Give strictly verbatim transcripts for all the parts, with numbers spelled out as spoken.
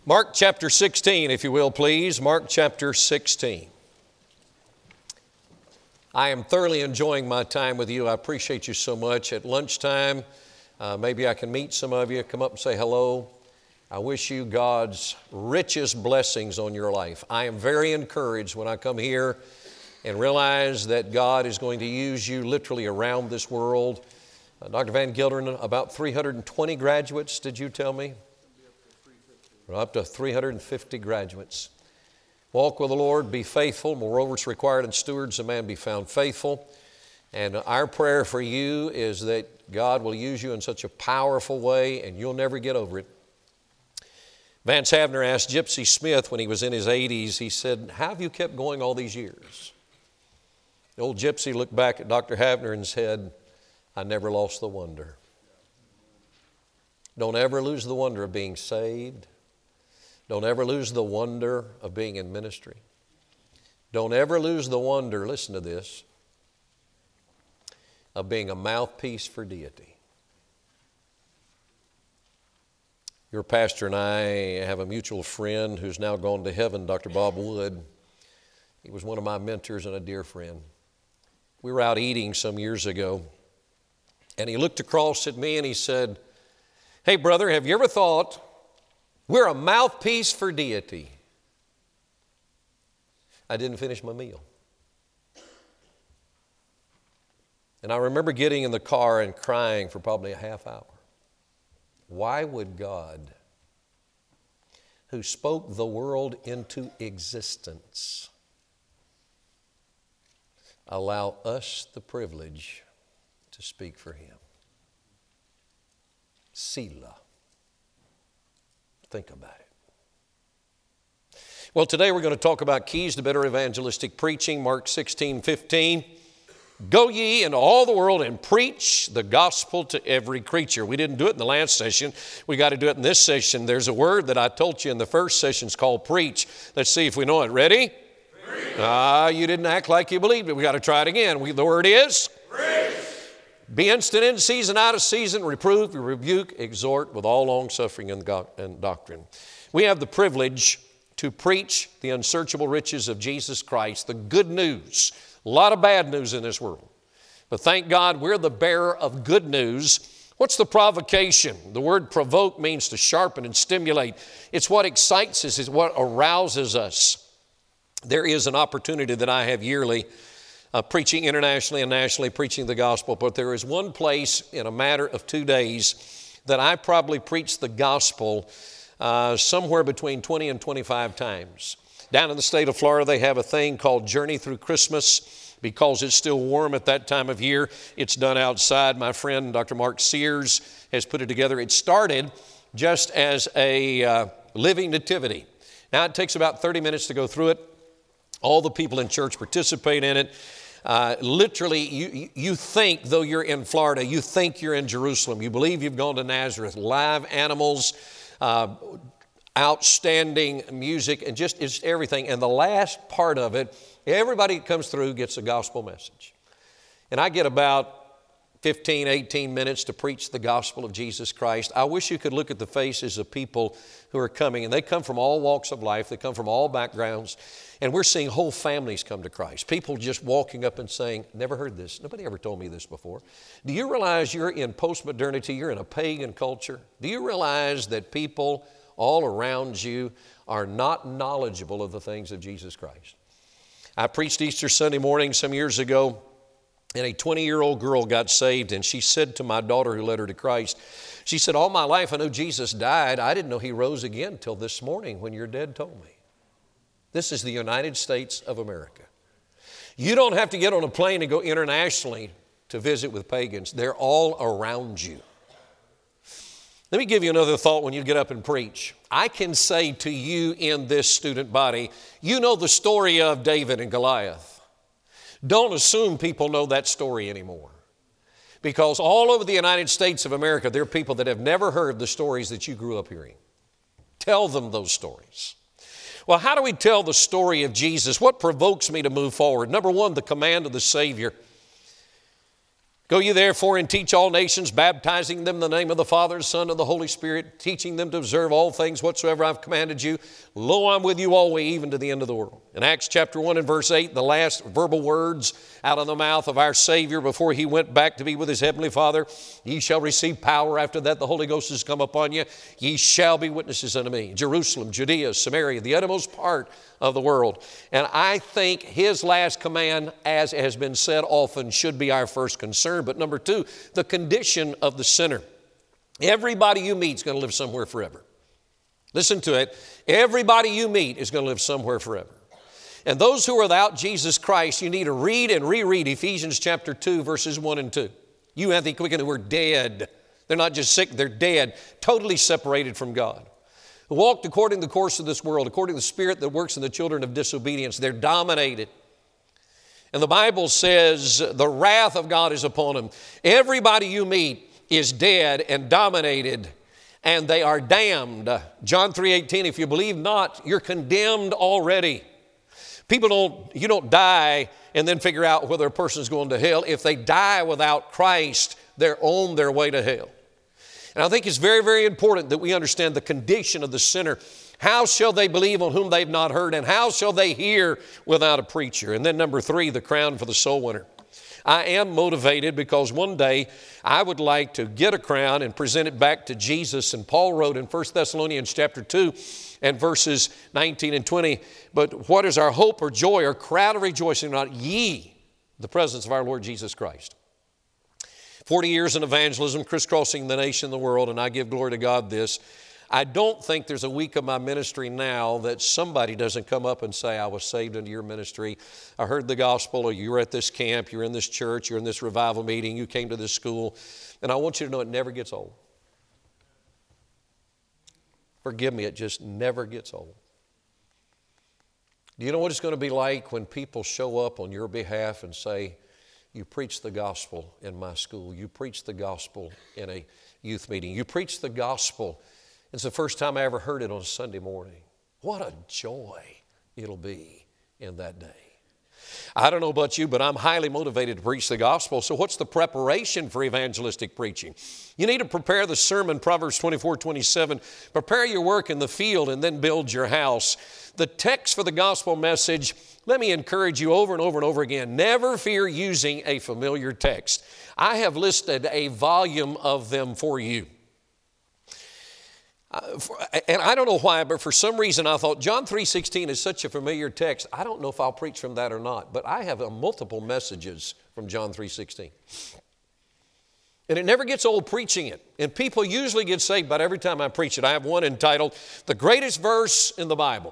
Mark chapter sixteen, if you will, please. Mark chapter sixteen. I am thoroughly enjoying my time with you. I appreciate you so much. At lunchtime, uh, maybe I can meet some of you, come up and say hello. I wish you God's richest blessings on your life. I am very encouraged when I come here and realize that God is going to use you literally around this world. Uh, Doctor Van Gilderen, about three hundred twenty graduates, did you tell me? We're up to three hundred fifty graduates. Walk with the Lord, be faithful. Moreover, it's required in stewards a man be found faithful. And our prayer for you is that God will use you in such a powerful way and you'll never get over it. Vance Havner asked Gypsy Smith when he was in his eighties, he said, how have you kept going all these years? The old Gypsy looked back at Doctor Havner and said, I never lost the wonder. Don't ever lose the wonder of being saved. Don't ever lose the wonder of being in ministry. Don't ever lose the wonder, listen to this, of being a mouthpiece for deity. Your pastor and I have a mutual friend who's now gone to heaven, Doctor Bob Wood. He was one of my mentors and a dear friend. We were out eating some years ago, and he looked across at me and he said, hey, brother, have you ever thought we're a mouthpiece for deity? I didn't finish my meal. And I remember getting in the car and crying for probably a half hour. Why would God, who spoke the world into existence, allow us the privilege to speak for Him? Selah. Think about it. Well, today we're going to talk about keys to better evangelistic preaching, Mark sixteen fifteen. Go ye into all the world and preach the gospel to every creature. We didn't do it in the last session. We got to do it in this session. There's a word that I told you in the first session. It's called preach. Let's see if we know it. Ready? Ah, uh, you didn't act like you believed it. We got to try it again. We, the word is? Preach. Be instant in season, out of season, reprove, rebuke, exhort with all long suffering and, God, and doctrine. We have the privilege to preach the unsearchable riches of Jesus Christ, the good news. A lot of bad news in this world. But thank God we're the bearer of good news. What's the provocation? The word provoke means to sharpen and stimulate. It's what excites us, it's what arouses us. There is an opportunity that I have yearly Uh, preaching internationally and nationally, preaching the gospel. But there is one place in a matter of two days that I probably preach the gospel uh, somewhere between twenty and twenty-five times. Down in the state of Florida, they have a thing called Journey Through Christmas. Because it's still warm at that time of year, it's done outside. My friend, Doctor Mark Sears, has put it together. It started just as a uh, living nativity. Now, it takes about thirty minutes to go through it. All the people in church participate in it. Uh, literally, you, you think, though you're in Florida, you think you're in Jerusalem. You believe you've gone to Nazareth. Live animals, uh, outstanding music, and just it's everything. And the last part of it, everybody that comes through gets a gospel message. And I get about fifteen, eighteen minutes to preach the gospel of Jesus Christ. I wish you could look at the faces of people who are coming, and they come from all walks of life. They come from all backgrounds, and we're seeing whole families come to Christ. People just walking up and saying, never heard this. Nobody ever told me this before. Do you realize you're in post-modernity? You're in a pagan culture. Do you realize that people all around you are not knowledgeable of the things of Jesus Christ? I preached Easter Sunday morning some years ago, and a twenty-year-old girl got saved, and she said to my daughter who led her to Christ, she said, all my life I knew Jesus died. I didn't know He rose again until this morning when your dad told me. This is the United States of America. You don't have to get on a plane and go internationally to visit with pagans. They're all around you. Let me give you another thought when you get up and preach. I can say to you in this student body, you know the story of David and Goliath. Don't assume people know that story anymore. Because all over the United States of America, there are people that have never heard the stories that you grew up hearing. Tell them those stories. Well, how do we tell the story of Jesus? What provokes me to move forward? Number one, the command of the Savior. Go ye therefore and teach all nations, baptizing them in the name of the Father, and Son, and the Holy Spirit, teaching them to observe all things whatsoever I've commanded you. Lo, I'm with you always, even to the end of the world. In Acts chapter one and verse eight, the last verbal words out of the mouth of our Savior before he went back to be with his heavenly Father, ye shall receive power. After that, the Holy Ghost has come upon you. Ye shall be witnesses unto me. Jerusalem, Judea, Samaria, the uttermost part of the world. And I think his last command, as has been said often, should be our first concern. But number two, the condition of the sinner. Everybody you meet is going to live somewhere forever. Listen to it. Everybody you meet is going to live somewhere forever. And those who are without Jesus Christ, you need to read and reread Ephesians chapter two, verses one and two. You have the quicken who are dead. They're not just sick, they're dead, totally separated from God. Who walked according to the course of this world, according to the spirit that works in the children of disobedience. They're dominated. And the Bible says the wrath of God is upon them. Everybody you meet is dead and dominated, and they are damned. John three eighteen, if you believe not, you're condemned already. People don't, you don't die and then figure out whether a person's going to hell. If they die without Christ, they're on their way to hell. And I think it's very, very important that we understand the condition of the sinner. How shall they believe on whom they've not heard? And how shall they hear without a preacher? And then number three, the crown for the soul winner. I am motivated because one day I would like to get a crown and present it back to Jesus. And Paul wrote in First Thessalonians chapter two and verses nineteen and twenty, but what is our hope or joy or crown of rejoicing, not ye, the presence of our Lord Jesus Christ? forty years in evangelism, crisscrossing the nation and the world, and I give glory to God this. I don't think there's a week of my ministry now that somebody doesn't come up and say, I was saved into your ministry. I heard the gospel, or you were at this camp, you're in this church, you're in this revival meeting, you came to this school. And I want you to know it never gets old. Forgive me, it just never gets old. Do you know what it's going to be like when people show up on your behalf and say, you preached the gospel in my school, you preached the gospel in a youth meeting, you preached the gospel. It's the first time I ever heard it on a Sunday morning. What a joy it'll be in that day. I don't know about you, but I'm highly motivated to preach the gospel. So what's the preparation for evangelistic preaching? You need to prepare the sermon, Proverbs twenty-four twenty-seven. Prepare your work in the field and then build your house. The text for the gospel message, let me encourage you over and over and over again, never fear using a familiar text. I have listed a volume of them for you. Uh, for, and I don't know why, but for some reason I thought John three sixteen is such a familiar text. I don't know if I'll preach from that or not, but I have uh, multiple messages from John three sixteen. And it never gets old preaching it. And people usually get saved about every time I preach it. I have one entitled, The Greatest Verse in the Bible.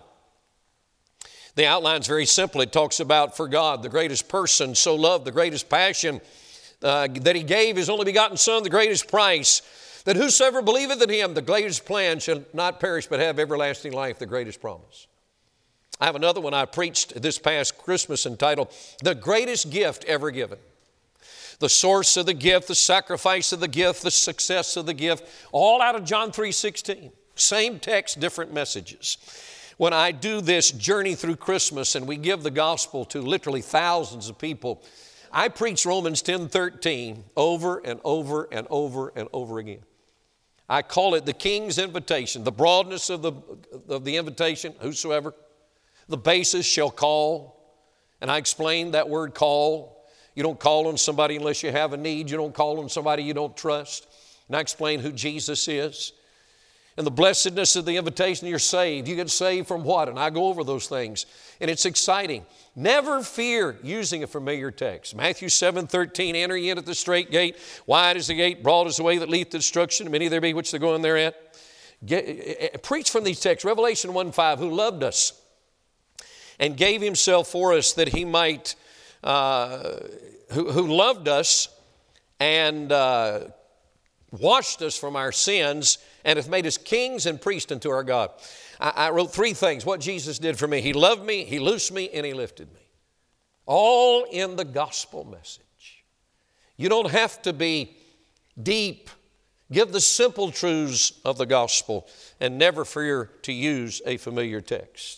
The outline's very simple. It talks about, for God, the greatest person so loved, the greatest passion, uh, that He gave His only begotten Son, the greatest price, that whosoever believeth in Him, the greatest plan, shall not perish but have everlasting life, the greatest promise. I have another one I preached this past Christmas entitled, The Greatest Gift Ever Given. The source of the gift, the sacrifice of the gift, the success of the gift, all out of John three sixteen. Same text, different messages. When I do this journey through Christmas and we give the gospel to literally thousands of people, I preach Romans ten thirteen over and over and over and over again. I call it the King's invitation, the broadness of the, of the invitation, whosoever. The basis shall call. And I explain that word call. You don't call on somebody unless you have a need. You don't call on somebody you don't trust. And I explain who Jesus is. And the blessedness of the invitation, you're saved. You get saved from what? And I go over those things. And it's exciting. Never fear using a familiar text. Matthew seven thirteen, enter ye in at the straight gate. Wide is the gate, broad is the way that leadeth to destruction. Many there be which they go in thereat. Get, preach from these texts. Revelation one five, who loved us and gave Himself for us that He might, uh, who, who loved us and uh, washed us from our sins and hath made us kings and priests unto our God. I, I wrote three things, what Jesus did for me. He loved me, He loosed me, and He lifted me. All in the gospel message. You don't have to be deep. Give the simple truths of the gospel and never fear to use a familiar text.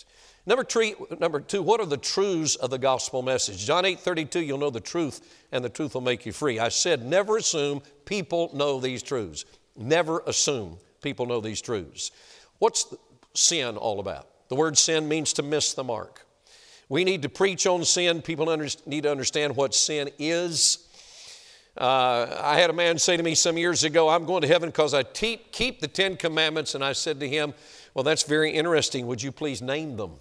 Number, three, number two, what are the truths of the gospel message? John eight thirty-two, you'll know the truth, and the truth will make you free. I said, never assume people know these truths. Never assume people know these truths. What's sin all about? The word sin means to miss the mark. We need to preach on sin. People under, need to understand what sin is. Uh, I had a man say to me some years ago, I'm going to heaven because I te- keep the Ten Commandments. And I said to him, well, that's very interesting. Would you please name them?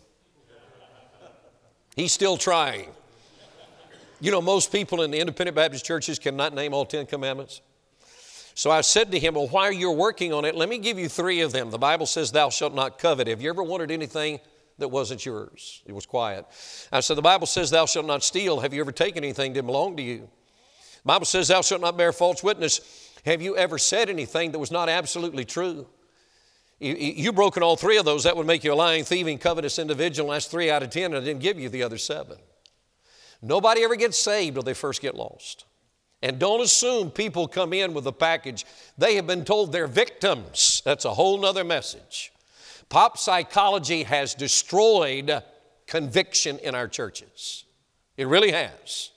He's still trying. You know, most people in the independent Baptist churches cannot name all Ten Commandments. So I said to him, well, while you're working on it, let me give you three of them. The Bible says, thou shalt not covet. Have you ever wanted anything that wasn't yours? It was quiet. I said, the Bible says, thou shalt not steal. Have you ever taken anything that didn't belong to you? The Bible says, thou shalt not bear false witness. Have you ever said anything that was not absolutely true? You, you broken all three of those, that would make you a lying, thieving, covetous individual. That's three out of ten, and I didn't give you the other seven. Nobody ever gets saved till they first get lost. And don't assume people come in with a package. They have been told they're victims. That's a whole nother message. Pop psychology has destroyed conviction in our churches. It really has.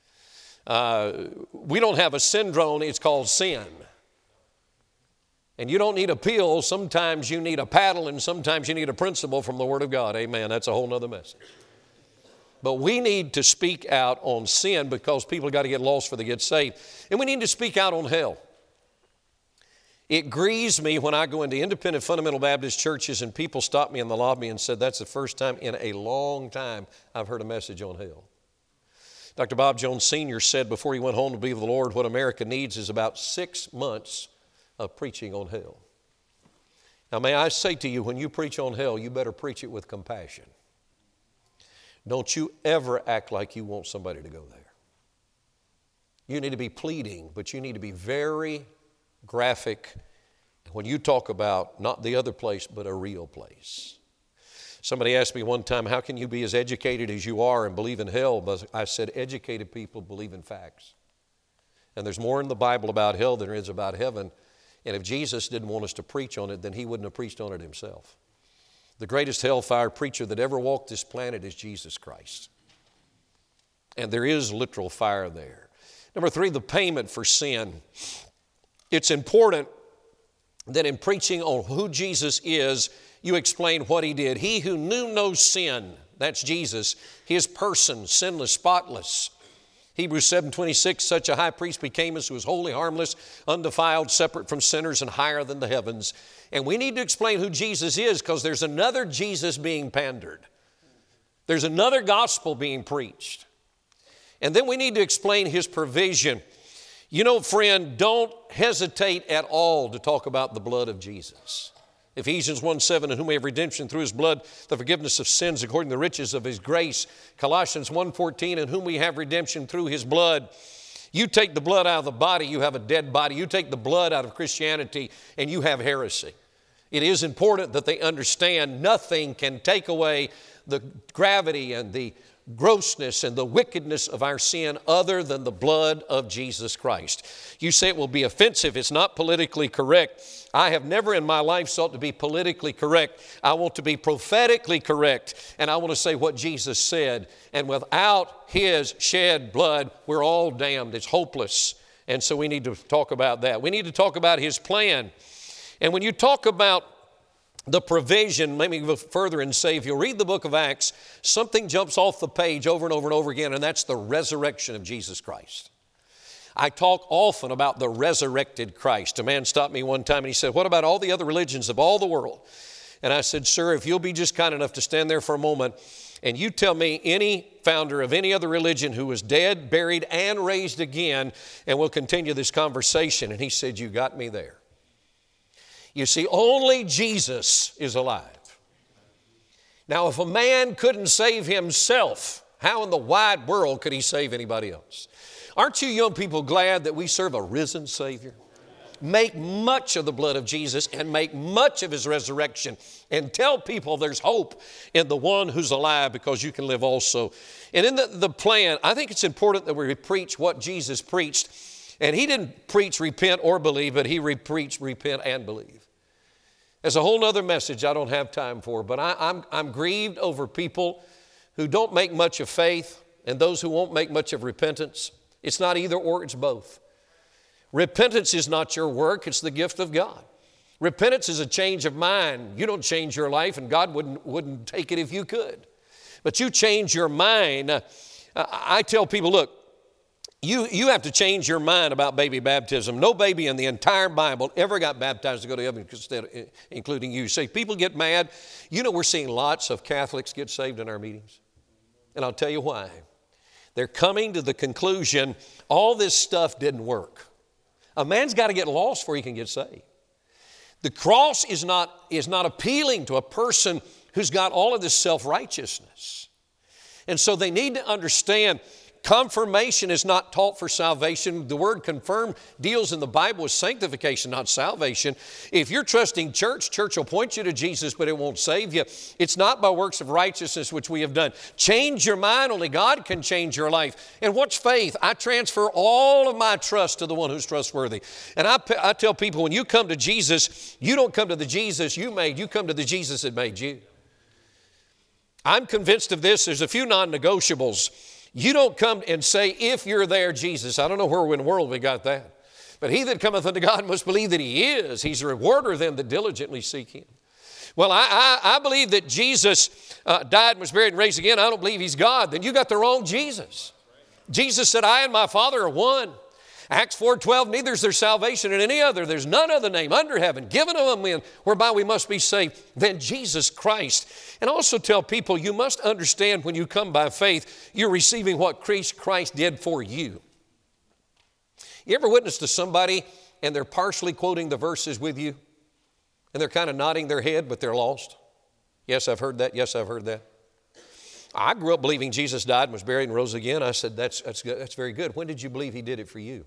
Uh, we don't have a syndrome, it's called sin. And you don't need a pill. Sometimes you need a paddle, and sometimes you need a principle from the Word of God. Amen. That's a whole nother message. But we need to speak out on sin because people have got to get lost before they get saved. And we need to speak out on hell. It grieves me when I go into independent fundamental Baptist churches and people stop me in the lobby and said, that's the first time in a long time I've heard a message on hell. Doctor Bob Jones Senior said before he went home to be with the Lord, what America needs is about six months of preaching on hell. Now, may I say to you, when you preach on hell, you better preach it with compassion. Don't you ever act like you want somebody to go there. You need to be pleading, but you need to be very graphic when you talk about not the other place, but a real place. Somebody asked me one time, how can you be as educated as you are and believe in hell? But I said, educated people believe in facts. And there's more in the Bible about hell than there is about heaven. And if Jesus didn't want us to preach on it, then he wouldn't have preached on it himself. The greatest hellfire preacher that ever walked this planet is Jesus Christ. And there is literal fire there. Number three, the payment for sin. It's important that in preaching on who Jesus is, you explain what he did. He who knew no sin, that's Jesus, his person, sinless, spotless. Hebrews seven twenty-six, such a high priest became us who was holy, harmless, undefiled, separate from sinners, and higher than the heavens. And we need to explain who Jesus is because there's another Jesus being pandered. There's another gospel being preached. And then we need to explain his provision. You know, friend, don't hesitate at all to talk about the blood of Jesus. Ephesians one seven, in whom we have redemption through his blood, the forgiveness of sins according to the riches of his grace. Colossians one fourteen, in whom we have redemption through his blood. You take the blood out of the body, you have a dead body. You take the blood out of Christianity, and you have heresy. It is important that they understand nothing can take away the gravity and the grossness and the wickedness of our sin other than the blood of Jesus Christ. You say it will be offensive. It's not politically correct. I have never in my life sought to be politically correct. I want to be prophetically correct, and I want to say what Jesus said. And without his shed blood, we're all damned. It's hopeless. And so we need to talk about that. We need to talk about his plan. And when you talk about the provision, let me go further and say, if you read the book of Acts, something jumps off the page over and over and over again, and that's the resurrection of Jesus Christ. I talk often about the resurrected Christ. A man stopped me one time and he said, what about all the other religions of all the world? And I said, sir, if you'll be just kind enough to stand there for a moment and you tell me any founder of any other religion who was dead, buried, and raised again, and we'll continue this conversation. And he said, you got me there. You see, only Jesus is alive. Now, if a man couldn't save himself, how in the wide world could he save anybody else? Aren't you young people glad that we serve a risen Savior? Make much of the blood of Jesus and make much of his resurrection and tell people there's hope in the one who's alive because you can live also. And in the, the plan, I think it's important that we preach what Jesus preached. And he didn't preach repent or believe, but he re- preached repent and believe. There's a whole other message I don't have time for, but I, I'm, I'm grieved over people who don't make much of faith and those who won't make much of repentance. It's not either or, it's both. Repentance is not your work, it's the gift of God. Repentance is a change of mind. You don't change your life, and God wouldn't, wouldn't take it if you could. But you change your mind. Uh, I tell people, look, you, you have to change your mind about baby baptism. No baby in the entire Bible ever got baptized to go to heaven, including you. See, people get mad. You know, we're seeing lots of Catholics get saved in our meetings. And I'll tell you why. They're coming to the conclusion all this stuff didn't work. A man's got to get lost before he can get saved. The cross is not, is not appealing to a person who's got all of this self-righteousness. And so they need to understand confirmation is not taught for salvation. The word confirm deals in the Bible with sanctification, not salvation. If you're trusting church, church will point you to Jesus, but it won't save you. It's not by works of righteousness which we have done. Change your mind. Only God can change your life. And what's faith? I transfer all of my trust to the one who's trustworthy. And I, I tell people, when you come to Jesus, you don't come to the Jesus you made. You come to the Jesus that made you. I'm convinced of this. There's a few non-negotiables. You don't come and say, if you're there, Jesus. I don't know where in the world we got that. But he that cometh unto God must believe that he is. He's a rewarder of them that diligently seek him. Well, I, I, I believe that Jesus uh, died and was buried and raised again. I don't believe he's God. Then you got the wrong Jesus. Jesus said, I and my Father are one. Acts four twelve, neither is there salvation in any other. There's none other name under heaven given among men whereby we must be saved than Jesus Christ. And also tell people you must understand when you come by faith, you're receiving what Christ did for you. You ever witness to somebody and they're partially quoting the verses with you and they're kind of nodding their head, but they're lost? Yes, I've heard that. Yes, I've heard that. I grew up believing Jesus died and was buried and rose again. I said, that's, that's, good. That's very good. When did you believe he did it for you?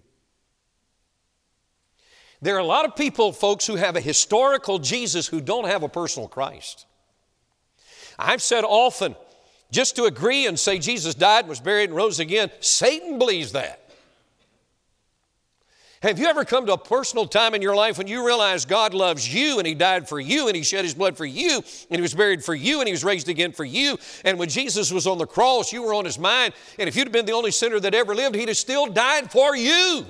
There are a lot of people, folks, who have a historical Jesus who don't have a personal Christ. I've said often, just to agree and say Jesus died and was buried and rose again, Satan believes that. Have you ever come to a personal time in your life when you realize God loves you and he died for you and he shed his blood for you and he was buried for you and he was raised again for you, and when Jesus was on the cross, you were on his mind, and if you'd have been the only sinner that ever lived, he'd have still died for you.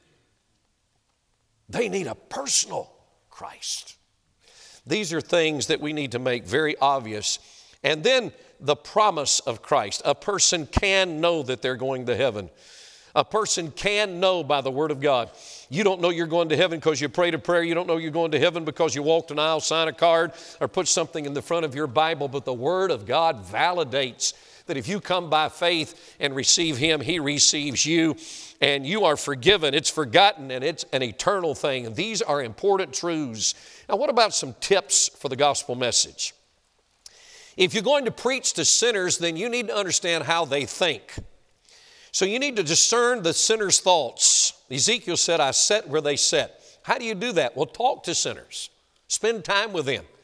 They need a personal Christ. These are things that we need to make very obvious. And then the promise of Christ. A person can know that they're going to heaven. A person can know by the Word of God. You don't know you're going to heaven because you prayed a prayer. You don't know you're going to heaven because you walked an aisle, signed a card, or put something in the front of your Bible. But the Word of God validates that if you come by faith and receive him, he receives you, and you are forgiven. It's forgotten, and it's an eternal thing. And these are important truths. Now, what about some tips for the gospel message? If you're going to preach to sinners, then you need to understand how they think. So you need to discern the sinner's thoughts. Ezekiel said, I sat where they sat. How do you do that? Well, talk to sinners. Spend time with them.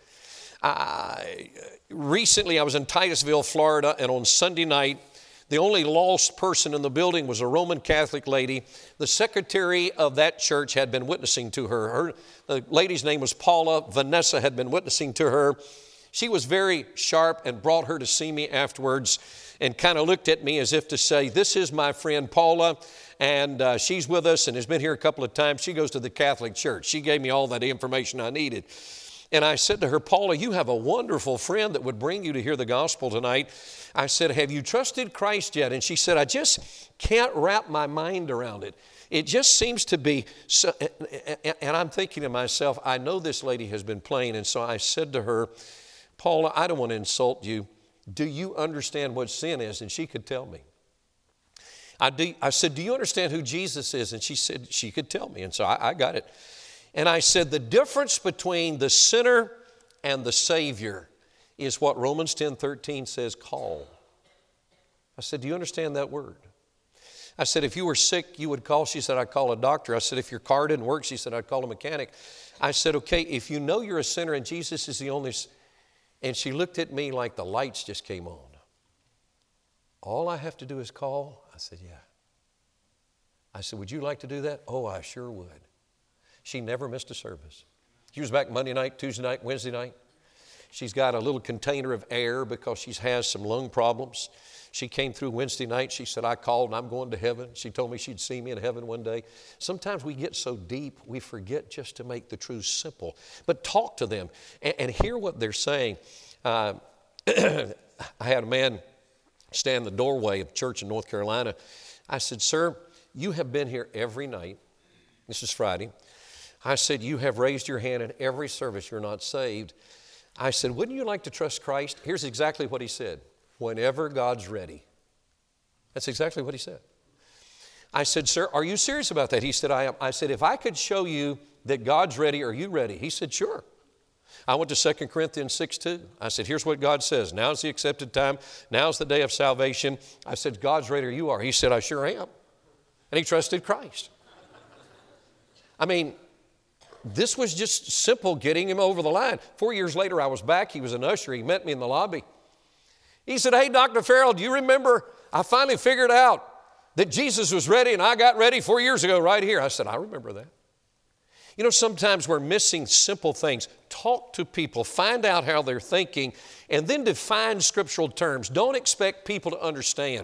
I, recently, I was in Titusville, Florida, and on Sunday night, the only lost person in the building was a Roman Catholic lady. The secretary of that church had been witnessing to her. her the lady's name was Paula. Vanessa had been witnessing to her. She was very sharp and brought her to see me afterwards and kind of looked at me as if to say, this is my friend Paula, and uh, she's with us and has been here a couple of times. She goes to the Catholic Church. She gave me all that information I needed. And I said to her, Paula, you have a wonderful friend that would bring you to hear the gospel tonight. I said, have you trusted Christ yet? And she said, I just can't wrap my mind around it. It just seems to be, so, and I'm thinking to myself, I know this lady has been playing. And so I said to her, Paula, I don't want to insult you. Do you understand what sin is? And she could tell me. I, do, I said, do you understand who Jesus is? And she said she could tell me. And so I, I got it. And I said, the difference between the sinner and the Savior is what Romans ten thirteen says, call. I said, do you understand that word? I said, if you were sick, you would call. She said, I'd call a doctor. I said, if your car didn't work, she said, I'd call a mechanic. I said, okay, if you know you're a sinner and Jesus is the only... And she looked at me like the lights just came on. All I have to do is call? I said, yeah. I said, would you like to do that? Oh, I sure would. She never missed a service. She was back Monday night, Tuesday night, Wednesday night. She's got a little container of air because she has some lung problems. She came through Wednesday night. She said, I called and I'm going to heaven. She told me she'd see me in heaven one day. Sometimes we get so deep, we forget just to make the truth simple. But talk to them and, and hear what they're saying. Uh, I had a man stand in the doorway of a church in North Carolina. I said, sir, you have been here every night. This is Friday. I said, you have raised your hand in every service. You're not saved. I said, wouldn't you like to trust Christ? Here's exactly what he said. Whenever God's ready. That's exactly what he said. I said, sir, are you serious about that? He said, I am. I said, if I could show you that God's ready, are you ready? He said, sure. I went to Second Corinthians six two. I said, here's what God says. Now's the accepted time. Now's the day of salvation. I said, God's ready or you are. He said, I sure am. And he trusted Christ. I mean, this was just simple getting him over the line. Four years later, I was back. He was an usher. He met me in the lobby. He said, hey, Doctor Farrell, do you remember I finally figured out that Jesus was ready and I got ready four years ago right here? I said, I remember that. You know, sometimes we're missing simple things. Talk to people, find out how they're thinking, and then define scriptural terms. Don't expect people to understand.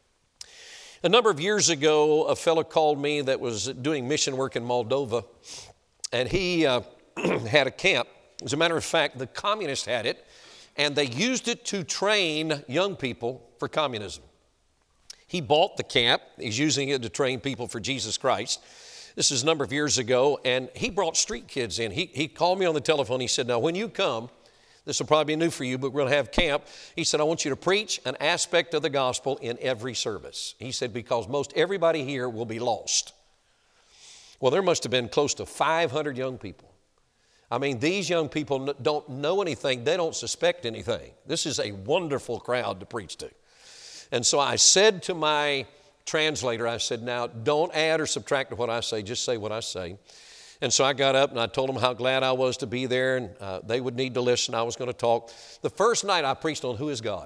A number of years ago, a fellow called me that was doing mission work in Moldova, and he uh, had a camp. As a matter of fact, the communists had it, and they used it to train young people for communism. He bought the camp. He's using it to train people for Jesus Christ. This is a number of years ago, and he brought street kids in. He, he called me on the telephone. He said, now, when you come, this will probably be new for you, but we're going to have camp. He said, I want you to preach an aspect of the gospel in every service. He said, because most everybody here will be lost. Well, there must have been close to five hundred young people. I mean, these young people don't know anything. They don't suspect anything. This is a wonderful crowd to preach to. And so I said to my translator, I said, now, don't add or subtract to what I say. Just say what I say. And so I got up and I told them how glad I was to be there, and uh, they would need to listen. I was going to talk. The first night I preached on who is God.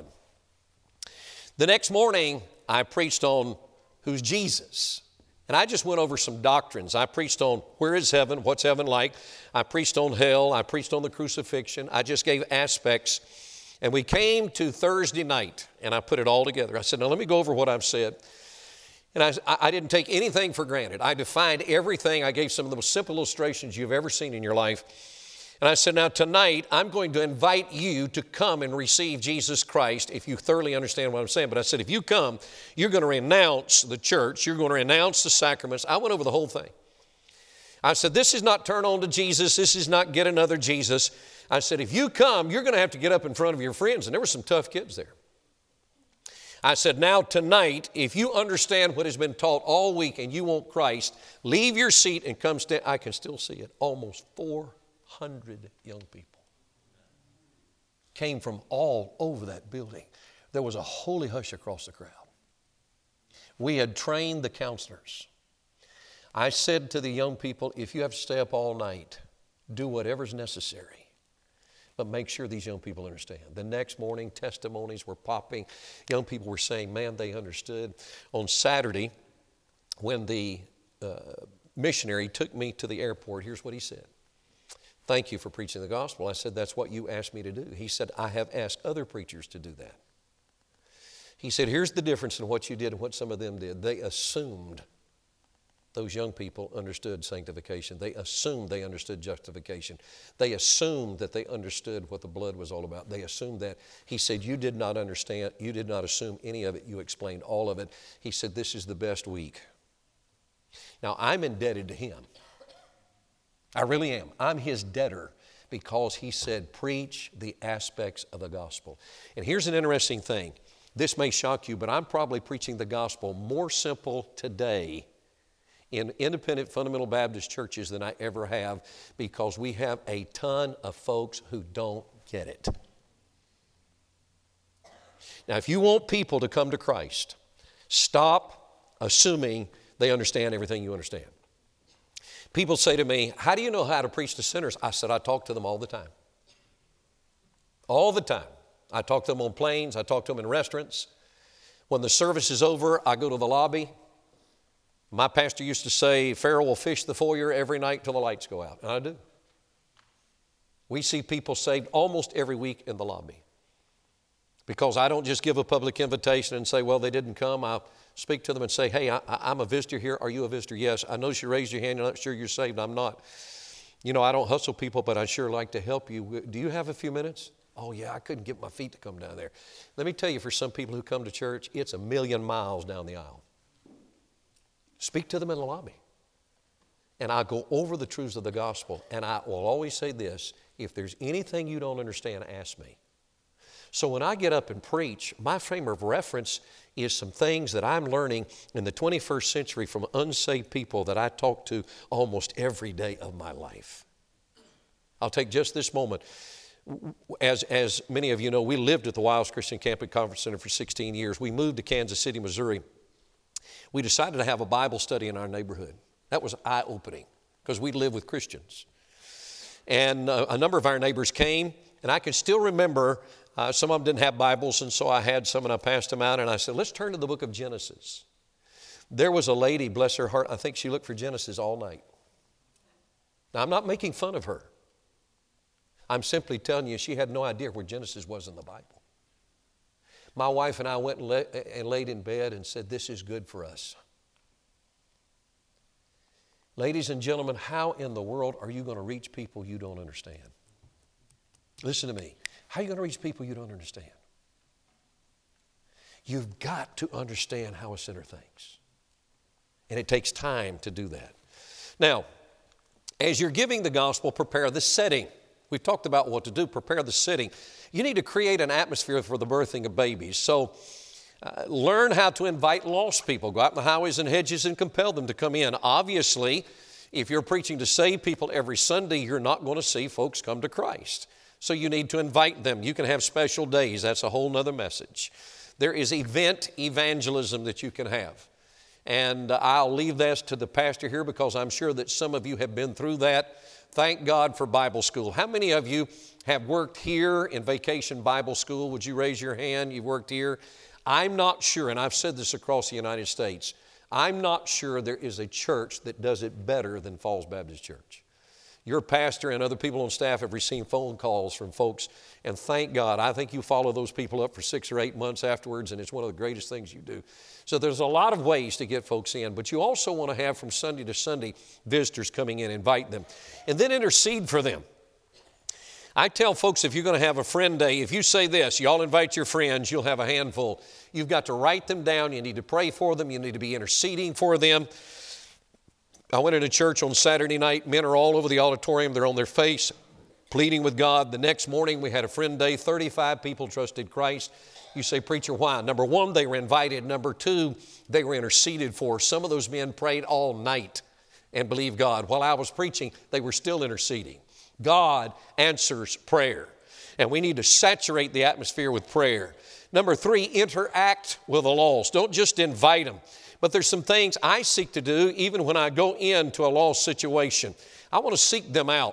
The next morning I preached on who's Jesus. And I just went over some doctrines. I preached on where is heaven, what's heaven like. I preached on hell. I preached on the crucifixion. I just gave aspects. And we came to Thursday night, and I put it all together. I said, now let me go over what I've said. And I, I didn't take anything for granted. I defined everything. I gave some of the most simple illustrations you've ever seen in your life. And I said, now tonight, I'm going to invite you to come and receive Jesus Christ if you thoroughly understand what I'm saying. But I said, if you come, you're going to renounce the church. You're going to renounce the sacraments. I went over the whole thing. I said, this is not turn on to Jesus. This is not get another Jesus. I said, if you come, you're going to have to get up in front of your friends. And there were some tough kids there. I said, now tonight, if you understand what has been taught all week and you want Christ, leave your seat and come stand. I can still see it. Almost four hundred young people came from all over that building. There was a holy hush across the crowd. We had trained the counselors. I said to the young people, if you have to stay up all night, do whatever's necessary. But make sure these young people understand. The next morning, testimonies were popping. Young people were saying, man, they understood. On Saturday, when the uh, missionary took me to the airport, here's what he said. Thank you for preaching the gospel. I said, that's what you asked me to do. He said, I have asked other preachers to do that. He said, here's the difference in what you did and what some of them did. They assumed those young people understood sanctification. They assumed they understood justification. They assumed that they understood what the blood was all about. They assumed that. He said, you did not understand. You did not assume any of it. You explained all of it. He said, this is the best week. Now, I'm indebted to him. I really am. I'm his debtor because he said, preach the aspects of the gospel. And here's an interesting thing. This may shock you, but I'm probably preaching the gospel more simple today in independent fundamental Baptist churches than I ever have because we have a ton of folks who don't get it. Now, if you want people to come to Christ, stop assuming they understand everything you understand. People say to me, how do you know how to preach to sinners? I said, I talk to them all the time. All the time. I talk to them on planes. I talk to them in restaurants. When the service is over, I go to the lobby. My pastor used to say, Farrell will fish the foyer every night till the lights go out. And I do. We see people saved almost every week in the lobby. Because I don't just give a public invitation and say, well, they didn't come. I'll speak to them and say, hey, I, I'm a visitor here. Are you a visitor? Yes. I notice you raised your hand. You're not sure you're saved. I'm not. You know, I don't hustle people, but I sure like to help you. Do you have a few minutes? Oh, yeah, I couldn't get my feet to come down there. Let me tell you, for some people who come to church, it's a million miles down the aisle. Speak to them in the lobby. And I go over the truths of the gospel. And I will always say this, if there's anything you don't understand, ask me. So when I get up and preach, my frame of reference is some things that I'm learning in the twenty-first century from unsaved people that I talk to almost every day of my life. I'll take just this moment. As, as many of you know, we lived at the Wiles Christian Camp and Conference Center for sixteen years. We moved to Kansas City, Missouri. We decided to have a Bible study in our neighborhood. That was eye-opening because we lived with Christians. And uh, a number of our neighbors came, and I can still remember uh, some of them didn't have Bibles, and so I had some, and I passed them out, and I said, let's turn to the book of Genesis. There was a lady, bless her heart, I think she looked for Genesis all night. Now, I'm not making fun of her. I'm simply telling you she had no idea where Genesis was in the Bible. My wife and I went and, lay, and laid in bed and said, this is good for us. Ladies and gentlemen, how in the world are you going to reach people you don't understand? Listen to me. How are you going to reach people you don't understand? You've got to understand how a sinner thinks. And it takes time to do that. Now, as you're giving the gospel, prepare the setting. We've talked about what to do. Prepare the setting. You need to create an atmosphere for the birthing of babies. So uh, learn how to invite lost people. Go out in the highways and hedges and compel them to come in. Obviously, if you're preaching to save people every Sunday, you're not going to see folks come to Christ. So you need to invite them. You can have special days. That's a whole nother message. There is event evangelism that you can have. And I'll leave that to the pastor here because I'm sure that some of you have been through that. Thank God for Bible school. How many of you have worked here in Vacation Bible School? Would you raise your hand? You've worked here? I'm not sure, and I've said this across the United States, I'm not sure there is a church that does it better than Falls Baptist Church. Your pastor and other people on staff have received phone calls from folks, and thank God, I think you follow those people up for six or eight months afterwards, and it's one of the greatest things you do. So there's a lot of ways to get folks in, but you also want to have from Sunday to Sunday visitors coming in, invite them, and then intercede for them. I tell folks, if you're going to have a friend day, if you say this, y'all invite your friends, you'll have a handful. You've got to write them down. You need to pray for them. You need to be interceding for them. I went into church on Saturday night. Men are all over the auditorium. They're on their face, pleading with God. The next morning, we had a friend day. thirty-five people trusted Christ. You say, preacher, why? Number one, they were invited. Number two, they were interceded for. Some of those men prayed all night and believed God. While I was preaching, they were still interceding. God answers prayer, and we need to saturate the atmosphere with prayer. Number three, interact with the lost. Don't just invite them. But there's some things I seek to do even when I go into a lost situation. I want to seek them out.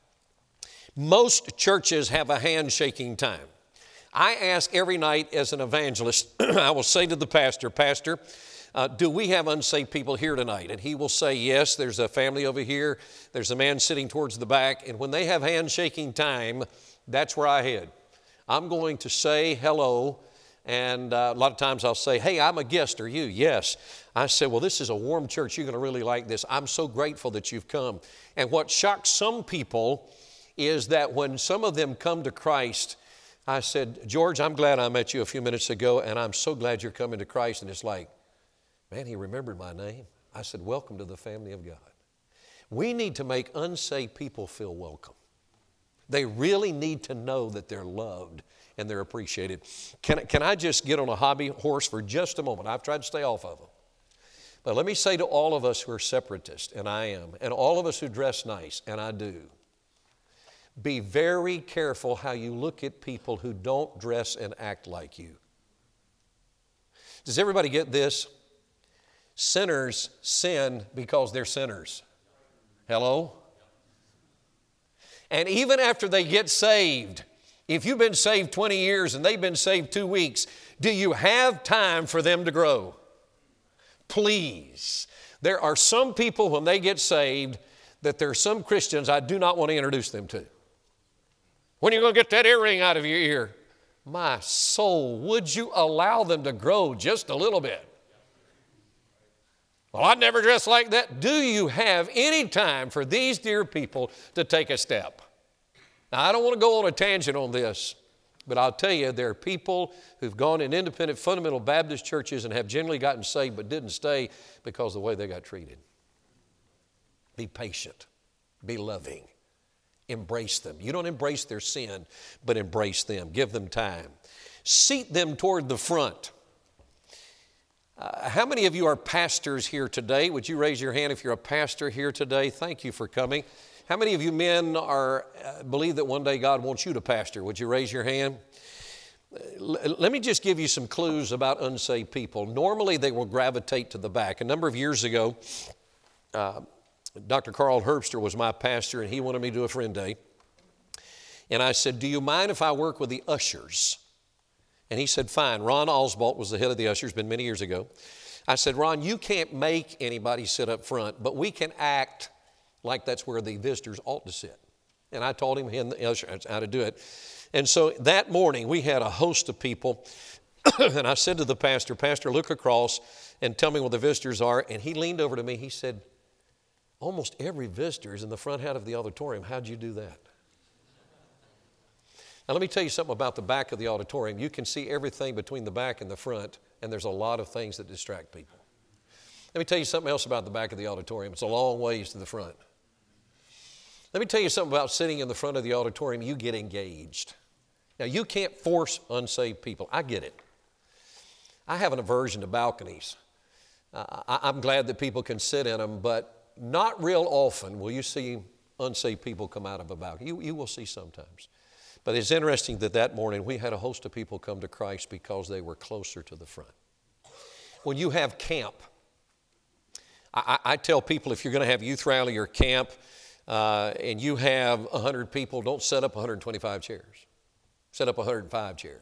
Most churches have a handshaking time. I ask every night as an evangelist, I will say to the pastor, Pastor, uh, do we have unsaved people here tonight? And he will say, yes, there's a family over here. There's a man sitting towards the back. And when they have handshaking time, that's where I head. I'm going to say hello. And uh, a lot of times I'll say, hey, I'm a guest. Are you? Yes. I said, well, this is a warm church. You're going to really like this. I'm so grateful that you've come. And what shocks some people is that when some of them come to Christ, I said, George, I'm glad I met you a few minutes ago, and I'm so glad you're coming to Christ. And it's like, man, he remembered my name. I said, welcome to the family of God. We need to make unsaved people feel welcome. They really need to know that they're loved and they're appreciated. Can, can I just get on a hobby horse for just a moment? I've tried to stay off of them. But let me say to all of us who are separatists, and I am, and all of us who dress nice, and I do, be very careful how you look at people who don't dress and act like you. Does everybody get this? Sinners sin because they're sinners. Hello? And even after they get saved, if you've been saved twenty years and they've been saved two weeks, do you have time for them to grow? Please. There are some people when they get saved that there are some Christians I do not want to introduce them to. When are you going to get that earring out of your ear? My soul, would you allow them to grow just a little bit? Well, I'd never dress like that. Do you have any time for these dear people to take a step? Now, I don't want to go on a tangent on this, but I'll tell you, there are people who've gone in independent fundamental Baptist churches and have generally gotten saved but didn't stay because of the way they got treated. Be patient. Be loving. Embrace them. You don't embrace their sin, but embrace them. Give them time. Seat them toward the front. Uh, how many of you are pastors here today? Would you raise your hand if you're a pastor here today? Thank you for coming. How many of you men are uh, believe that one day God wants you to pastor? Would you raise your hand? L- let me just give you some clues about unsaved people. Normally, they will gravitate to the back. A number of years ago, uh, Doctor Carl Herbster was my pastor, and he wanted me to do a friend day. And I said, do you mind if I work with the ushers? And he said, fine. Ron Oswalt was the head of the ushers, been many years ago. I said, Ron, you can't make anybody sit up front, but we can act like that's where the visitors ought to sit. And I taught him and the ushers how to do it. And so that morning, we had a host of people. And I said to the pastor, Pastor, look across and tell me where the visitors are. And he leaned over to me. He said, almost every visitor is in the front half of the auditorium. How'd you do that? Now, let me tell you something about the back of the auditorium. You can see everything between the back and the front, and there's a lot of things that distract people. Let me tell you something else about the back of the auditorium. It's a long ways to the front. Let me tell you something about sitting in the front of the auditorium. You get engaged. Now, you can't force unsaved people. I get it. I have an aversion to balconies. Uh, I, I'm glad that people can sit in them, but not real often will you see unsaved people come out of a balcony. You, you will see sometimes. But it's interesting that that morning we had a host of people come to Christ because they were closer to the front. When you have camp, I, I tell people if you're going to have youth rally or camp uh, and you have one hundred people, don't set up one hundred twenty-five chairs. Set up one hundred five chairs.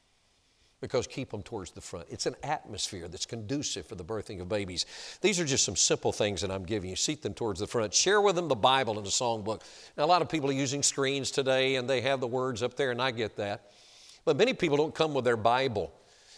Because keep them towards the front. It's an atmosphere that's conducive for the birthing of babies. These are just some simple things that I'm giving you. Seat them towards the front. Share with them the Bible and the songbook. Now, a lot of people are using screens today, and they have the words up there, and I get that. But many people don't come with their Bible.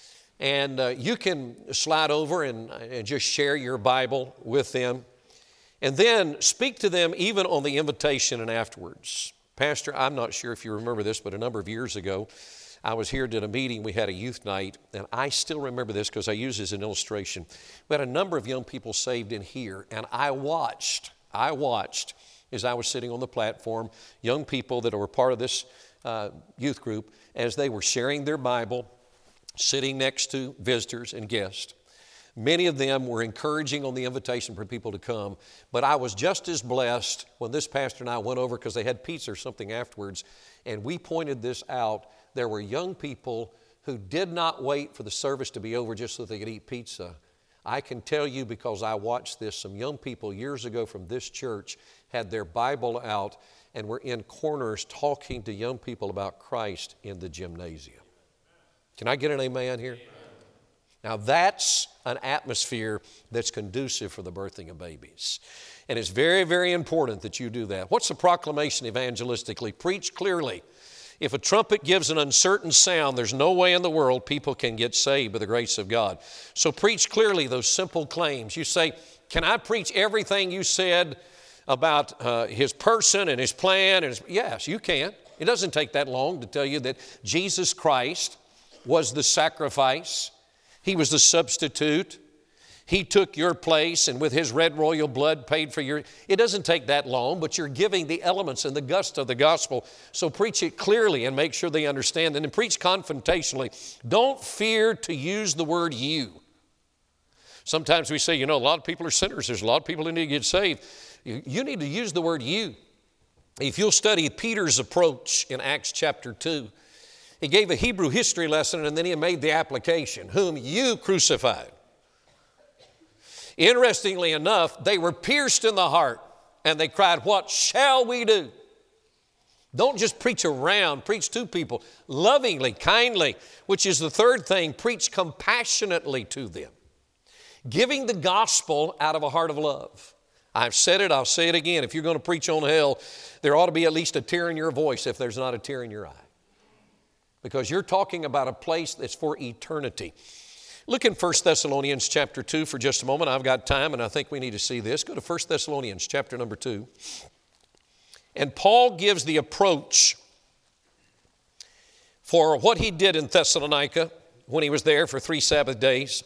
And uh, you can slide over and, and just share your Bible with them. And then speak to them even on the invitation and afterwards. Pastor, I'm not sure if you remember this, but a number of years ago, I was here at a meeting, we had a youth night, and I still remember this because I use it as an illustration. We had a number of young people saved in here, and I watched, I watched as I was sitting on the platform, young people that were part of this uh, youth group, as they were sharing their Bible, sitting next to visitors and guests. Many of them were encouraging on the invitation for people to come, but I was just as blessed when this pastor and I went over because they had pizza or something afterwards, and we pointed this out. There were young people who did not wait for the service to be over just so they could eat pizza. I can tell you because I watched this, some young people years ago from this church had their Bible out and were in corners talking to young people about Christ in the gymnasium. Can I get an amen here? Now that's an atmosphere that's conducive for the birthing of babies. And it's very, very important that you do that. What's the proclamation evangelistically? Preach clearly. If a trumpet gives an uncertain sound, there's no way in the world people can get saved by the grace of God. So preach clearly those simple claims. You say, can I preach everything you said about uh, His person and His plan? And his... Yes, you can. It doesn't take that long to tell you that Jesus Christ was the sacrifice. He was the substitute. He took your place and with His red royal blood paid for your... It doesn't take that long, but you're giving the elements and the gust of the gospel. So preach it clearly and make sure they understand. And then preach confrontationally. Don't fear to use the word you. Sometimes we say, you know, a lot of people are sinners. There's a lot of people who need to get saved. You, you need to use the word you. If you'll study Peter's approach in Acts chapter two, he gave a Hebrew history lesson and then he made the application. Whom you crucified. Interestingly enough, they were pierced in the heart and they cried, what shall we do? Don't just preach around, preach to people lovingly, kindly, which is the third thing. Preach compassionately to them. Giving the gospel out of a heart of love. I've said it, I'll say it again. If you're going to preach on hell, there ought to be at least a tear in your voice if there's not a tear in your eye. Because you're talking about a place that's for eternity. Look in First Thessalonians chapter two for just a moment. I've got time and I think we need to see this. Go to First Thessalonians chapter number two. And Paul gives the approach for what he did in Thessalonica when he was there for three Sabbath days.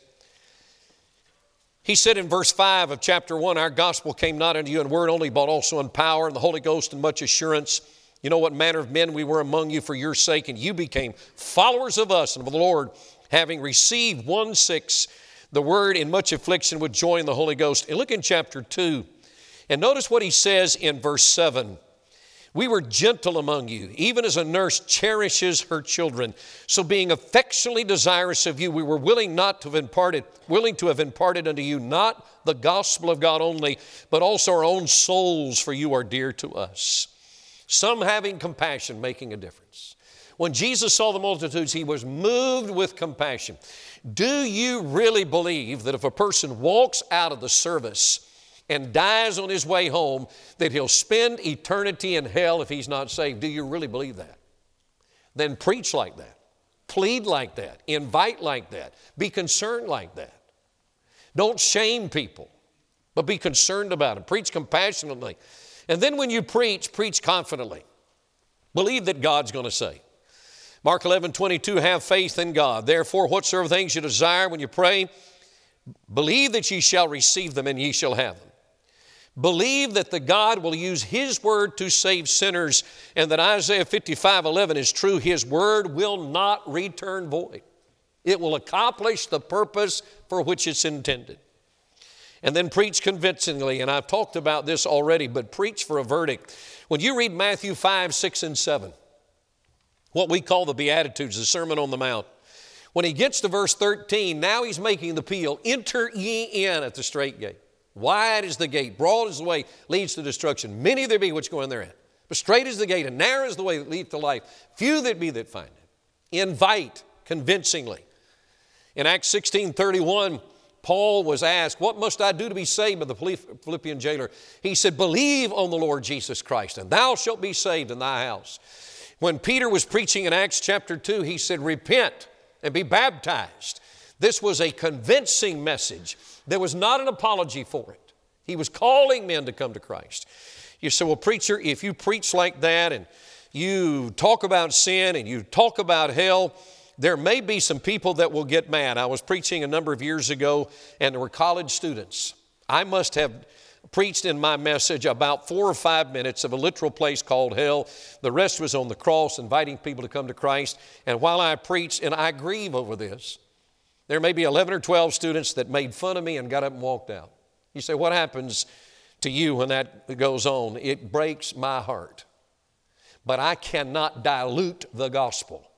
He said in verse five of chapter one, our gospel came not unto you in word only, but also in power and the Holy Ghost and much assurance. You know what manner of men we were among you for your sake, and you became followers of us and of the Lord, having received one sixth the word in much affliction with joy in the Holy Ghost. And look in chapter two, and notice what he says in verse seven. We were gentle among you, even as a nurse cherishes her children. So being affectionately desirous of you, we were willing not to have imparted, willing to have imparted unto you not the gospel of God only, but also our own souls, for you are dear to us. Some having compassion, making a difference. When Jesus saw the multitudes, he was moved with compassion. Do you really believe that if a person walks out of the service and dies on his way home, that he'll spend eternity in hell if he's not saved? Do you really believe that? Then preach like that. Plead like that. Invite like that. Be concerned like that. Don't shame people, but be concerned about them. Preach compassionately. And then when you preach, preach confidently. Believe that God's going to save. Mark eleven twenty-two, have faith in God. Therefore, whatsoever things you desire when you pray, believe that ye shall receive them and ye shall have them. Believe that the God will use His word to save sinners, and that Isaiah fifty-five eleven is true. His word will not return void. It will accomplish the purpose for which it's intended. And then preach convincingly, and I've talked about this already, but preach for a verdict. When you read Matthew five, six, and seven, what we call the Beatitudes, the Sermon on the Mount, when he gets to verse thirteen, now he's making the appeal, enter ye in at the strait gate. Wide is the gate, broad is the way, leads to destruction. Many there be which go in therein. But straight is the gate, and narrow is the way that leads to life. Few there be that find it. Invite convincingly. In Acts sixteen thirty-one, Paul was asked, what must I do to be saved by the Philippian jailer? He said, believe on the Lord Jesus Christ, and thou shalt be saved in thy house. When Peter was preaching in Acts chapter two, he said, repent and be baptized. This was a convincing message. There was not an apology for it. He was calling men to come to Christ. You say, well, preacher, if you preach like that and you talk about sin and you talk about hell, there may be some people that will get mad. I was preaching a number of years ago, and there were college students. I must have preached in my message about four or five minutes of a literal place called hell. The rest was on the cross, inviting people to come to Christ. And while I preached, and I grieve over this, there may be eleven or twelve students that made fun of me and got up and walked out. You say, what happens to you when that goes on? It breaks my heart. But I cannot dilute the gospel.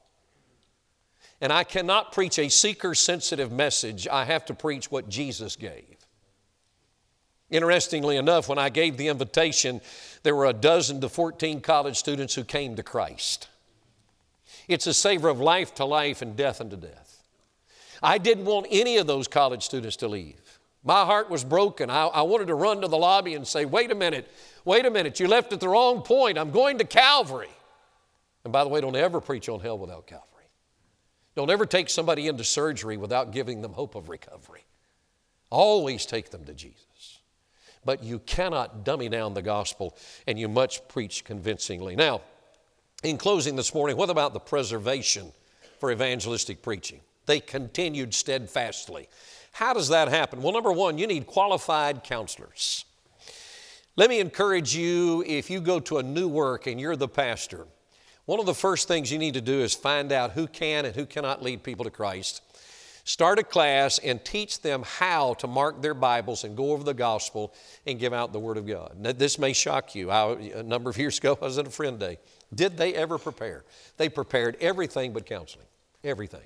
And I cannot preach a seeker-sensitive message. I have to preach what Jesus gave. Interestingly enough, when I gave the invitation, there were a dozen to fourteen college students who came to Christ. It's a savor of life to life and death unto death. I didn't want any of those college students to leave. My heart was broken. I, I wanted to run to the lobby and say, wait a minute, wait a minute, you left at the wrong point. I'm going to Calvary. And by the way, don't ever preach on hell without Calvary. Don't ever take somebody into surgery without giving them hope of recovery. Always take them to Jesus. But you cannot dummy down the gospel, and you must preach convincingly. Now, in closing this morning, what about the preservation for evangelistic preaching? They continued steadfastly. How does that happen? Well, number one, you need qualified counselors. Let me encourage you, if you go to a new work and you're the pastor, one of the first things you need to do is find out who can and who cannot lead people to Christ. Start a class and teach them how to mark their Bibles and go over the gospel and give out the Word of God. Now, this may shock you. I, a number of years ago, I was at a friend day. Did they ever prepare? They prepared everything but counseling. Everything.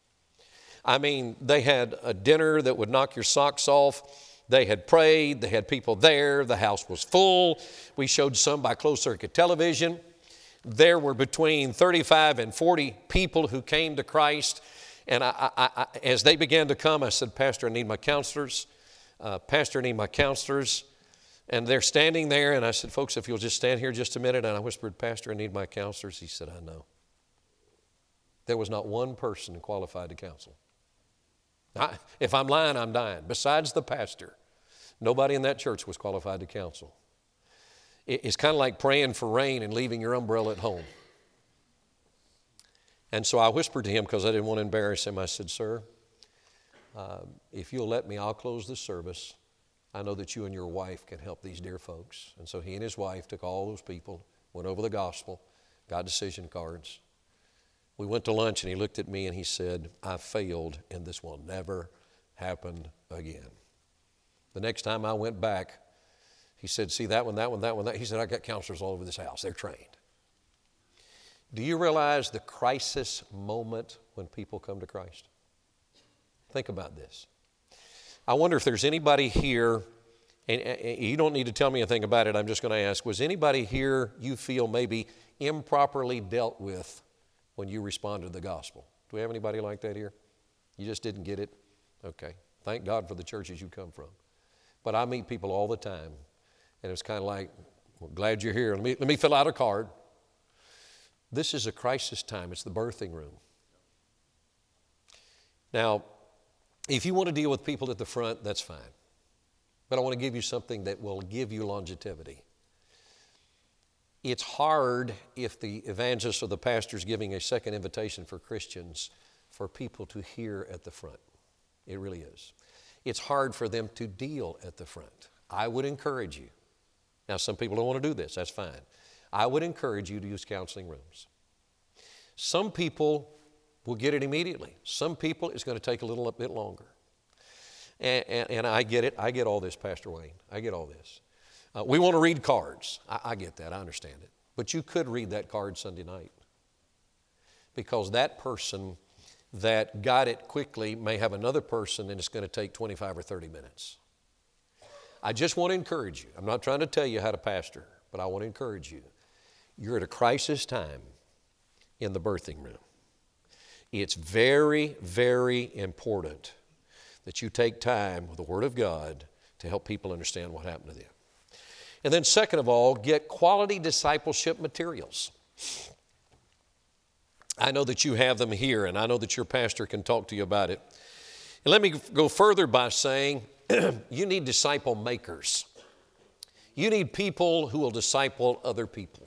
I mean, they had a dinner that would knock your socks off. They had prayed. They had people there. The house was full. We showed some by closed circuit television. There were between thirty-five and forty people who came to Christ. And I, I, I, as they began to come, I said, Pastor, I need my counselors. Uh, Pastor, I need my counselors. And they're standing there, and I said, folks, if you'll just stand here just a minute. And I whispered, Pastor, I need my counselors. He said, I know. There was not one person qualified to counsel. I, if I'm lying, I'm dying. Besides the pastor, nobody in that church was qualified to counsel. It, it's kind of like praying for rain and leaving your umbrella at home. And so I whispered to him because I didn't want to embarrass him. I said, sir, uh, if you'll let me, I'll close this service. I know that you and your wife can help these dear folks. And so he and his wife took all those people, went over the gospel, got decision cards. We went to lunch, and he looked at me and he said, I failed, and this will never happen again. The next time I went back, he said, see that one, that one, that one, that. He said, I got counselors all over this house. They're trained. Do you realize the crisis moment when people come to Christ? Think about this. I wonder if there's anybody here, and you don't need to tell me anything about it, I'm just going to ask, was anybody here you feel maybe improperly dealt with when you responded to the gospel? Do we have anybody like that here? You just didn't get it? Okay. Thank God for the churches you come from. But I meet people all the time, and it's kind of like, well, glad you're here. Let me, let me fill out a card. This is a crisis time. It's the birthing room. Now, if you want to deal with people at the front, that's fine. But I want to give you something that will give you longevity. It's hard if the evangelist or the pastor is giving a second invitation for Christians for people to hear at the front. It really is. It's hard for them to deal at the front. I would encourage you. Now, some people don't want to do this. That's fine. I would encourage you to use counseling rooms. Some people will get it immediately. Some people, it's going to take a little bit longer. And, and, and I get it. I get all this, Pastor Wayne. I get all this. Uh, we want to read cards. I, I get that. I understand it. But you could read that card Sunday night. Because that person that got it quickly may have another person, and it's going to take twenty-five or thirty minutes. I just want to encourage you. I'm not trying to tell you how to pastor, but I want to encourage you. You're at a crisis time in the birthing room. It's very, very important that you take time with the Word of God to help people understand what happened to them. And then second of all, get quality discipleship materials. I know that you have them here, and I know that your pastor can talk to you about it. And let me go further by saying you need disciple makers. You need people who will disciple other people.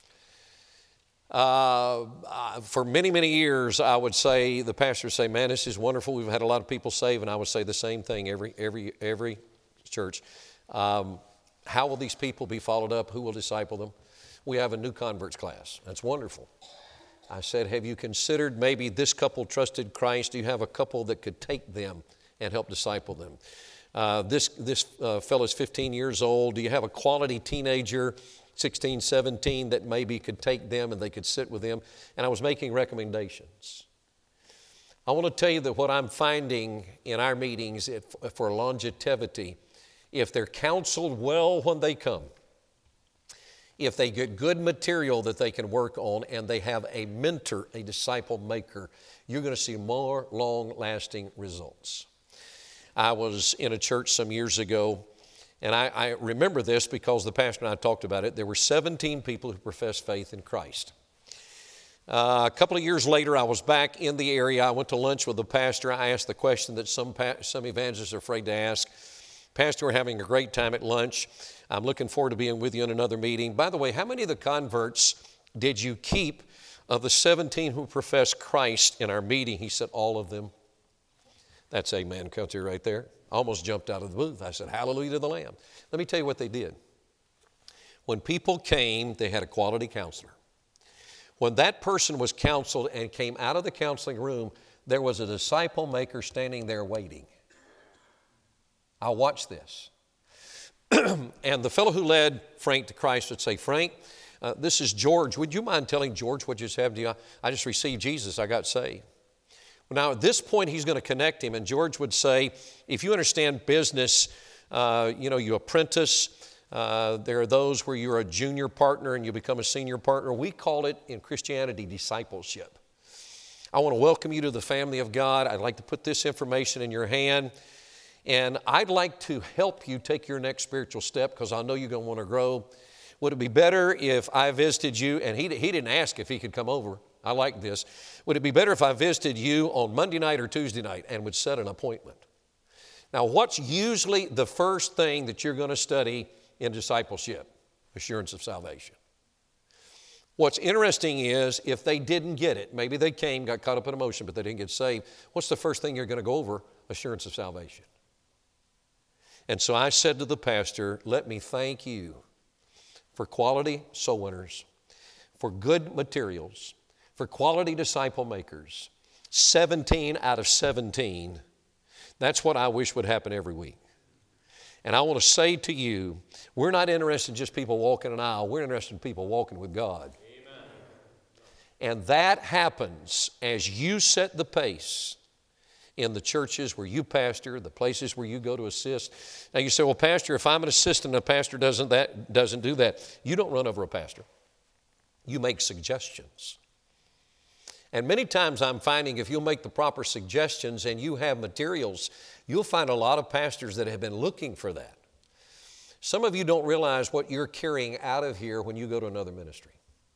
Uh, for many, many years, I would say, the pastor would say, man, this is wonderful. We've had a lot of people saved, and I would say the same thing every every every church. Um, how will these people be followed up? Who will disciple them? We have a new converts class. That's wonderful. I said, have you considered maybe this couple trusted Christ? Do you have a couple that could take them and help disciple them? Uh, this this uh, fellow's fifteen years old. Do you have a quality teenager, sixteen, seventeen, that maybe could take them and they could sit with them? And I was making recommendations. I want to tell you that what I'm finding in our meetings for longevity, if they're counseled well when they come, if they get good material that they can work on, and they have a mentor, a disciple maker, you're going to see more long-lasting results. I was in a church some years ago, and I, I remember this because the pastor and I talked about it. There were seventeen people who professed faith in Christ. Uh, a couple of years later, I was back in the area. I went to lunch with the pastor. I asked the question that some, pa- some evangelists are afraid to ask. Pastor, we're having a great time at lunch. I'm looking forward to being with you in another meeting. By the way, how many of the converts did you keep of the seventeen who professed Christ in our meeting? He said, all of them. That's amen country right there. I almost jumped out of the booth. I said, hallelujah to the Lamb. Let me tell you what they did. When people came, they had a quality counselor. When that person was counseled and came out of the counseling room, there was a disciple maker standing there waiting. I watched this. And the fellow who led Frank to Christ would say, Frank, uh, this is George. Would you mind telling George what just happened to you? I, I just received Jesus. I got saved. Well, now, at this point, he's going to connect him. And George would say, if you understand business, uh, you know, you apprentice. Uh, there are those where you're a junior partner and you become a senior partner. We call it in Christianity discipleship. I want to welcome you to the family of God. I'd like to put this information in your hand. And I'd like to help you take your next spiritual step because I know you're going to want to grow. Would it be better if I visited you, and he, he didn't ask if he could come over. I like this. Would it be better if I visited you on Monday night or Tuesday night and would set an appointment? Now, what's usually the first thing that you're going to study in discipleship? Assurance of salvation. What's interesting is if they didn't get it, maybe they came, got caught up in emotion, but they didn't get saved, what's the first thing you're going to go over? Assurance of salvation. And so I said to the pastor, let me thank you for quality soul winners, for good materials, for quality disciple makers. seventeen out of seventeen. That's what I wish would happen every week. And I want to say to you, we're not interested in just people walking an aisle. We're interested in people walking with God. Amen. And that happens as you set the pace in the churches where you pastor, the places where you go to assist. Now you say, well, Pastor, if I'm an assistant and a pastor doesn't, that, doesn't do that, you don't run over a pastor. You make suggestions. And many times I'm finding if you'll make the proper suggestions and you have materials, you'll find a lot of pastors that have been looking for that. Some of you don't realize what you're carrying out of here when you go to another ministry.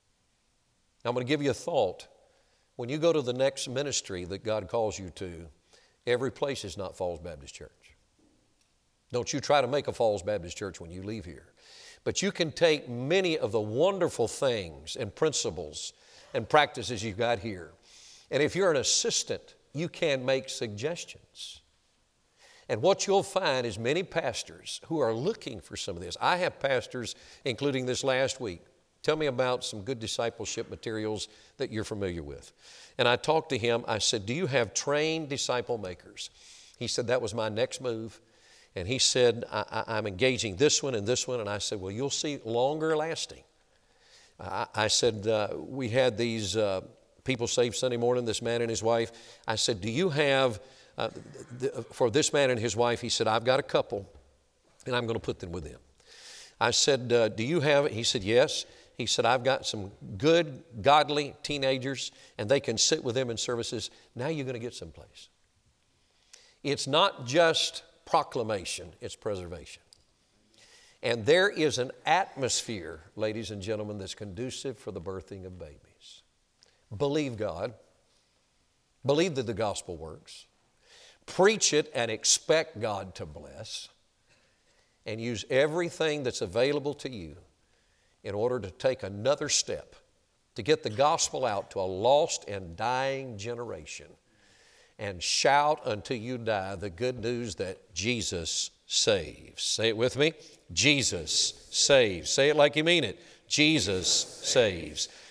Now, I'm going to give you a thought. When you go to the next ministry that God calls you to, every place is not Falls Baptist Church. Don't you try to make a Falls Baptist Church when you leave here. But you can take many of the wonderful things and principles and practices you've got here. And if you're an assistant, you can make suggestions. And what you'll find is many pastors who are looking for some of this. I have pastors, including this last week, tell me about some good discipleship materials that you're familiar with. And I talked to him, I said, do you have trained disciple makers? He said, that was my next move. And he said, I, I, I'm engaging this one and this one. And I said, well, you'll see longer lasting. I, I said, uh, we had these uh, people saved Sunday morning, this man and his wife. I said, do you have, uh, th- for this man and his wife, he said, I've got a couple and I'm going to put them with them. I said, uh, do you have it? He said, yes. He said, I've got some good, godly teenagers and they can sit with them in services. Now you're going to get someplace. It's not just proclamation, it's preservation. And there is an atmosphere, ladies and gentlemen, that's conducive for the birthing of babies. Believe God. Believe that the gospel works. Preach it and expect God to bless. And use everything that's available to you in order to take another step to get the gospel out to a lost and dying generation. And shout until you die the good news that Jesus saves. Say it with me. Jesus saves. Say it like you mean it. Jesus saves.